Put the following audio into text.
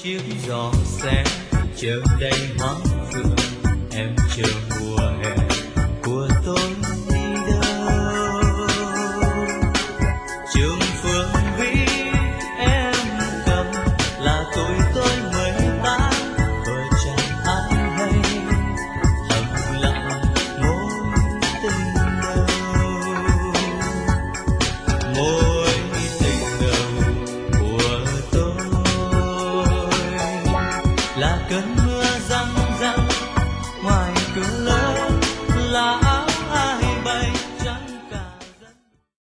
chiếc gió xe chờ đầy hoa phượng, em chờ mùa hè của tôi đi đâu. Trường Phương Vĩ em cầm là tuổi tôi 18, vợ chàng ai hay thầm lặng mối tình đầu. Mối tình đầu của tôi là cơn